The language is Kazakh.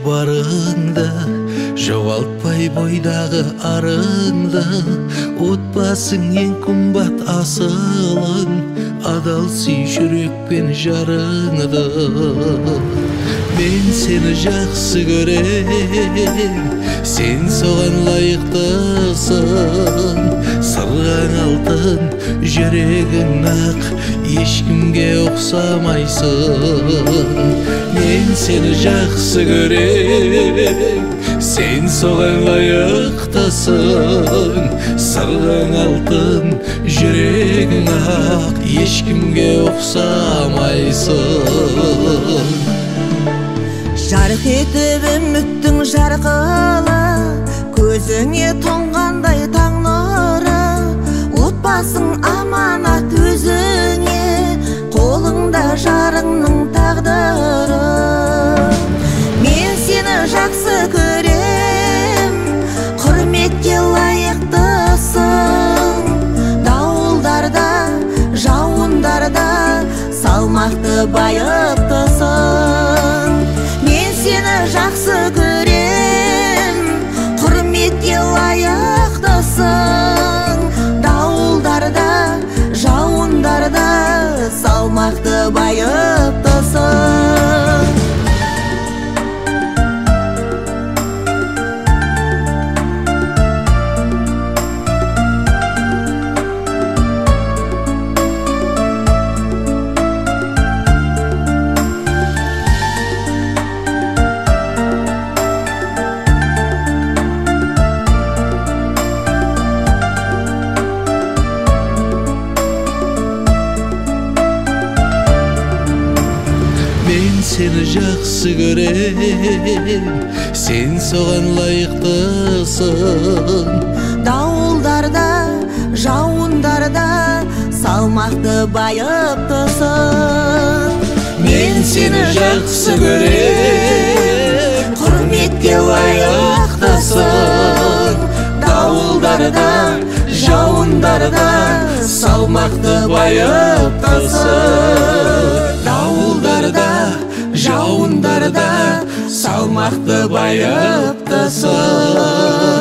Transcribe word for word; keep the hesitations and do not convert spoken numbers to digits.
барыңды, жоғалтпай бойдағы арыңды. Отбасың ең қымбат асылың, адал сүй жүрекпен жарыңды. Мен сені жақсы көрем, сен соған лайықтысың. Сырғаң алтын жүрегің ақ, ешкімге ұқсамайсың. Мен сені жақсы көрем, сен соған лайықтысың. Сырғаң алтын жүрегің ақ, ешкімге ұқсамайсың. Жарқ етіп үміттің жарқылы, көзіңе тұнғандай таң нұры. Отбасың аманат өзіңе, қолыңда жарыңның тағдыры. Мен сені жақсы көрем, құрметке лайықтысың. Дауылдарда, жауындарда салмақты байыптысың. Мен сені жақсы көрем, құрметке лайықтысың. Дауылдарда, жауындарда салмақты байыптысың. Мен сені жақсы көрем, сен соған лайықтысың. Дауылдарда, жауындарда салмақты байыптысың. Мен сені жақсы көрем, құрметке лайықтысың. Дауылдарда, жауындарда салмақты байыптысың. Дауылдарда, жауындарда салмақты байыптысың.